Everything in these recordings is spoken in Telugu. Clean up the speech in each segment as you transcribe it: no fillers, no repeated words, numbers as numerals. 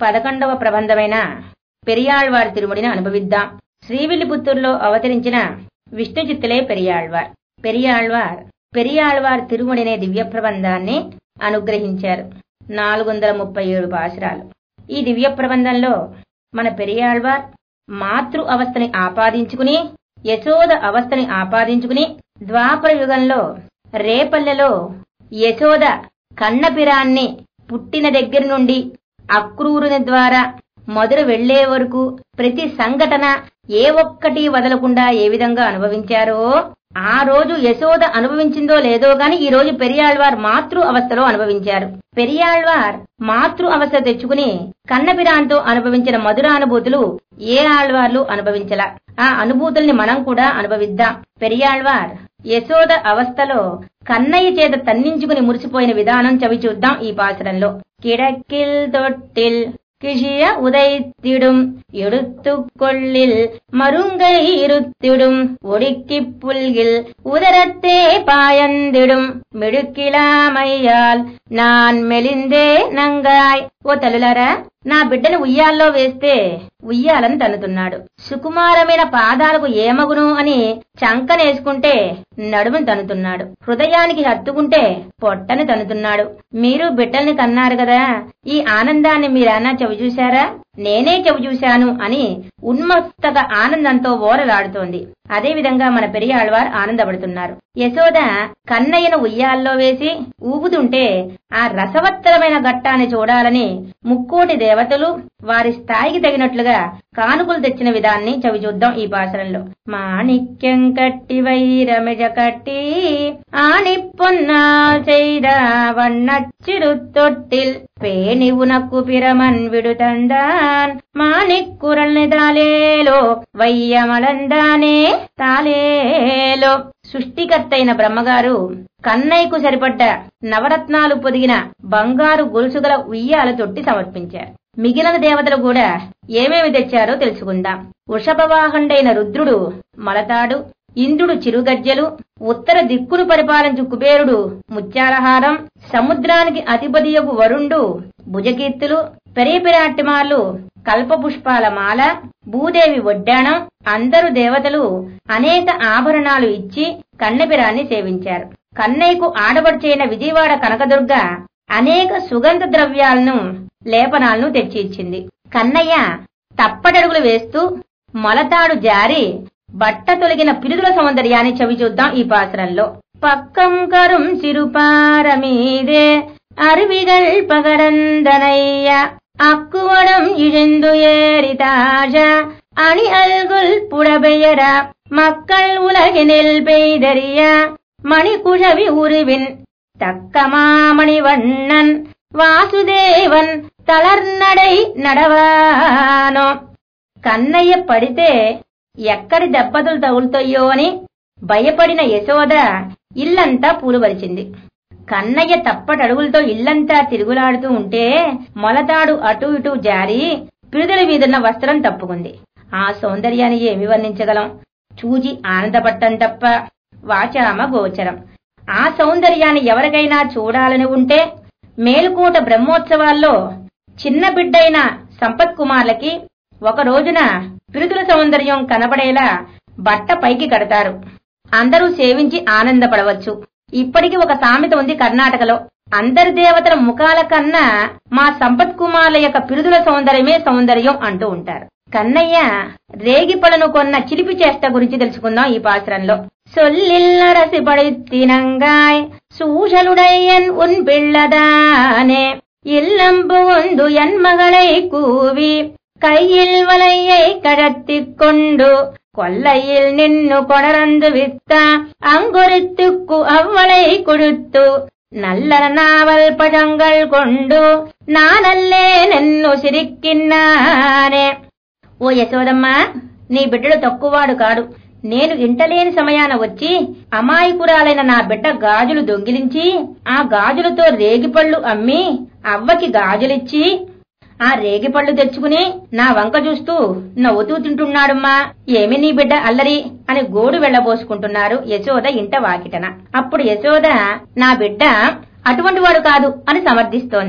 11వ ప్రబంధమైన పెరియాళ్వార్ తిరుముడిని అనుభవిద్దాం. శ్రీవిల్లిపుత్తూరులో అవతరించిన విష్ణు చిత్తులే పెరియాళ్వార్. పెరియాళ్వార్ తిరుముడినే దివ్య ప్రబంధాన్ని అనుగ్రహించారు. 437 పాశురాలు. ఈ దివ్య ప్రబంధంలో మన పెరియాళ్వార్ మాతృ అవస్థని ఆపాదించుకుని, యశోద అవస్థని ఆపాదించుకుని, ద్వాపర యుగంలో రేపల్లెలో యశోద కన్నపిరాన్ని పుట్టిన దగ్గర నుండి అక్రూరుని ద్వారా మధుర వెళ్లే వరకు ప్రతి సంఘటన ఏ ఒక్కటి వదలకుండా ఏ విధంగా అనుభవించారో, ఆ రోజు యశోద అనుభవించిందో లేదో గాని ఈ రోజు పెరియాళ్వార్ మాతృ అవస్థలో అనుభవించారు. పెరియాళ్వార్ మాతృ అవస్థ తెచ్చుకుని కన్నపిరాన్తో అనుభవించిన మధురానుభూతులు ఏ ఆళ్వార్లు అనుభవించలా. ఆ అనుభూతుల్ని మనం కూడా అనుభవిద్దాం. పెరియాళ్వార్ యశోద అవస్థలో కన్నయ్య చేత తన్నించుకుని మురిసిపోయిన విధానం చవి చూద్దాం ఈ పాసురంలో. కిడకిల్ తొట్టిల్ கிஷிய உதைத்திடும் எடுத்துக்கொள்ளில் மருங்கை இருத்திடும் ஒடுக்கிப் புல்கில் உதரத்தே பாயந்திடும் మిడుకిలామయ్యాల్ నాన్ మెలిందే నంగాయ్. ఓ తల్లులారా, నా బిడ్డను ఉయ్యాల్లో వేస్తే ఉయ్యాలని తన్నుతున్నాడు. సుకుమారమైన పాదాలకు ఏమగును అని చంకనేసుకుంటే నడుమును తన్నుతున్నాడు. హృదయానికి హత్తుకుంటే పొట్టని తన్నుతున్నాడు. మీరు బిడ్డల్ని కన్నారు కదా, ఈ ఆనందాన్ని మీరన్నా చవిచూశారా? నేనే చవిచూశాను అని ఉన్మత్తక ఆనందంతో ఓరలాడుతోంది. అదేవిధంగా మన పెరియాళ్వార్ ఆనందపడుతున్నారు. యశోద కన్నయ్యను ఉయ్యాల్లో వేసి ఊపుతుంటే ఆ రసవత్తరమైన ఘట్టాన్ని చూడాలని ముక్కోటి దేవతలు వారి స్థాయికి తగినట్లుగా కానుకలు తెచ్చిన విధాన్ని చవి చూద్దాం ఈ పాసరంలో. మాణిక్యం కట్టి వైరమిజ కట్టి ఆణి పొన్నా చేద వన్నచ్చిరు తొట్టిల్ పేణి ఉనక్కు పిరమన్ విడుతండాన్ మాణిక్కురల్ని తాలేలో వయ్యమలందానే తాలేలో. సృష్టికర్తైన బ్రహ్మగారు కన్నయ్యకు సరిపడ్డ నవరత్నాలు పొదిగిన బంగారు గొలుసుగల ఉయ్యాల తొట్టి సమర్పించారు. మిగిలిన దేవతలు కూడా ఏమేమి తెచ్చారో తెలుసుకుందాం. వృషభవాహండైన రుద్రుడు మలతాడు, ఇంద్రుడు చిరుగజ్జలు, ఉత్తర దిక్కును పరిపాలించు కుబేరుడు ముత్యాలహారం, సముద్రానికి అధిపతియగు వరుణుడు భుజకీర్తులు, పెరియపిరాట్టిమాలు కల్పపుష్పాల మాల, భూదేవి వడ్డాణం, అందరు దేవతలు అనేక ఆభరణాలు ఇచ్చి కన్నెపిరాన్ని సేవించారు. కన్నయ్యకు ఆడబడిచైన విజయవాడ కనకదుర్గ అనేక సుగంధ ద్రవ్యాలను లేపనాలను తెచ్చి ఇచ్చింది. కన్నయ్య తప్పటడుగులు వేస్తూ మొలతాడు జారి బట్ట తొలగిన పిరుదుల సౌందర్యాన్ని చవి చూద్దాం ఈ పాసరంలో. పక్కం కరుం సిరుపారమీదే అరువిగల్ పగరందనయ్య అక్కువడం ఇழந்து ஏறிதாஜ அணி அல்குல் புடபெயர மக்கள் உலகினில் பெய்தறிய மணிக்குழவி உருவின் தக்கமாமணி வண்ணன் వాసుదేవన్ తలర్నడై నడవానో. కన్నయ్య పడితే ఎక్కడి దెబ్బతులు తగులుతాయో అని భయపడిన యశోద ఇల్లంతా పూలువరిచింది. కన్నయ్య తప్పటడుగులతో ఇల్లంతా తిరుగులాడుతూ ఉంటే మొలతాడు అటూ ఇటూ జారి పిరుదల మీదున్న వస్త్రం తప్పుకుంది. ఆ సౌందర్యాన్ని ఏమి వర్ణించగలం? చూచి ఆనందపట్టం తప్ప వాచామ గోచరం. ఆ సౌందర్యాన్ని ఎవరికైనా చూడాలని ఉంటే మేలుకోట బ్రహ్మోత్సవాల్లో చిన్న బిడ్డైన సంపత్ కుమార్లకి ఒక రోజున పిరుదుల సౌందర్యం కనబడేలా బట్ట పైకి కడతారు. అందరూ సేవించి ఆనందపడవచ్చు. ఇప్పటికి ఒక సామెత ఉంది కర్ణాటకలో, అందరి దేవతల ముఖాల కన్నా మా సంపత్ కుమార్ల యొక్క పిరుదుల సౌందర్యమే సౌందర్యం అంటూ ఉంటారు. కన్నయ్య రేగిపళ్ళను కొన్న చిలిపి చేష్ట గురించి తెలుసుకుందాం ఈ పాసురంలో. సొల్లిల్లరసి పడితినంగాయ్ సూషలుడయ్యన్ ఉన్ పిల్లదానే இல்லம்பு ஒந்து என் மகளை கூவி கையில் வலையை கழத்திக்கொண்டு கொல்லையில் நின்னு கொடரந்து வித்த அங்கொருத்துக்கு அவ்வளை கொடுத்து நல்ல நாவல் பழங்கள் கொண்டு నానల్లే నన్ను సిరిక్కిన్నానే. ఓ యశోదమ్మ, నీ బిడ్డడు తక్కువవాడు కాడు. నేను ఇంటలేని సమయాన వచ్చి అమాయకురాలైన నా బిడ్డ గాజులు దొంగిలించి ఆ గాజులతో రేగిపళ్ళు అమ్మి అవ్వకి గాజులిచ్చి ఆ రేగిపళ్ళు తెచ్చుకుని నా వంక చూస్తూ నవ్వుతూ తింటున్నాడుమ్మా. ఏమి నీ బిడ్డ అల్లరి అని గోడు వెళ్లబోసుకుంటున్నారు యశోద ఇంట వాకిటన. అప్పుడు యశోద నా బిడ్డ అటువంటి వాడు కాదు అని సమర్థిస్తోంది.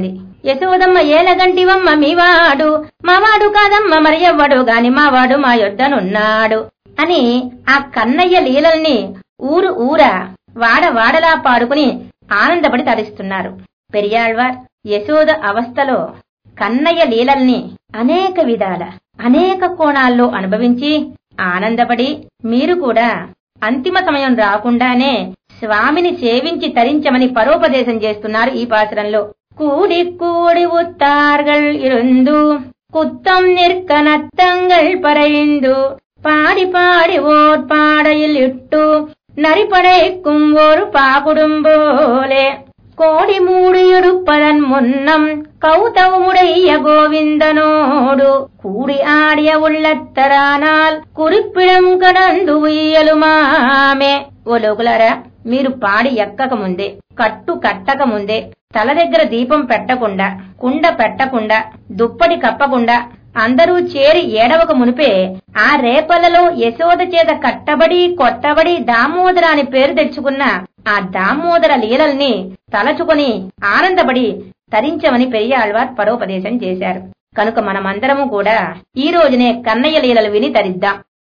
యశోదమ్మ ఏలగంటివమ్మ మీవాడు, మావాడు కాదమ్మ మరి ఎవ్వడు గాని మావాడు మా యొద్దనున్నాడు అని ఆ కన్నయ్య లీలల్ని ఊరు ఊరా వాడవాడలా పాడుకుని ఆనందపడి తరిస్తున్నారు. పెరియాళ్వార్ యశోద అవస్థలో కన్నయ్య లీలల్ని అనేక విధాల అనేక కోణాల్లో అనుభవించి ఆనందపడి మీరు కూడా అంతిమ సమయం రాకుండానే స్వామిని సేవించి తరించమని పరోపదేశం చేస్తున్నారు ఈ పాసురంలో. కూడి కూడి ఉత్తార్గల్ ఇరుందు కుత్తం నిర్కనత్తంగల్ పరైందు பாடி பாடி ஓர் பாடையில் இட்டு நரிப்படைக்கும் ஒரு பாகுடும் போலே கோடி மூடு எடுப்பதன் முன்னம் கௌதவமுடைய கோவிந்தனோடு கூடி ஆடிய உள்ளத்தரானால் குறிப்பிடம் கடந்து ఉయ్యలుమామే. ఓ లోకులారా, మీరు పాడి ఎక్కక ముందే, కట్టు కట్టక ముందే, తల దగ్గర దీపం పెట్టకుండా, కుండ పెట్టకుండా, దుప్పటి కప్పకుండా అందరూ చేరి ఏడవక మునిపే ఆ రేపలలో యశోద చేత కట్టబడి కొట్టబడి దామోదర అని పేరు తెచ్చుకున్న ఆ దామోదర లీలల్ని తలచుకొని ఆనందపడి తరించమని పెరియాళ్వార్ పరోపదేశం చేశారు. కనుక మనమందరము కూడా ఈ రోజునే కన్నయ్య లీలలు విని తరిద్దాం.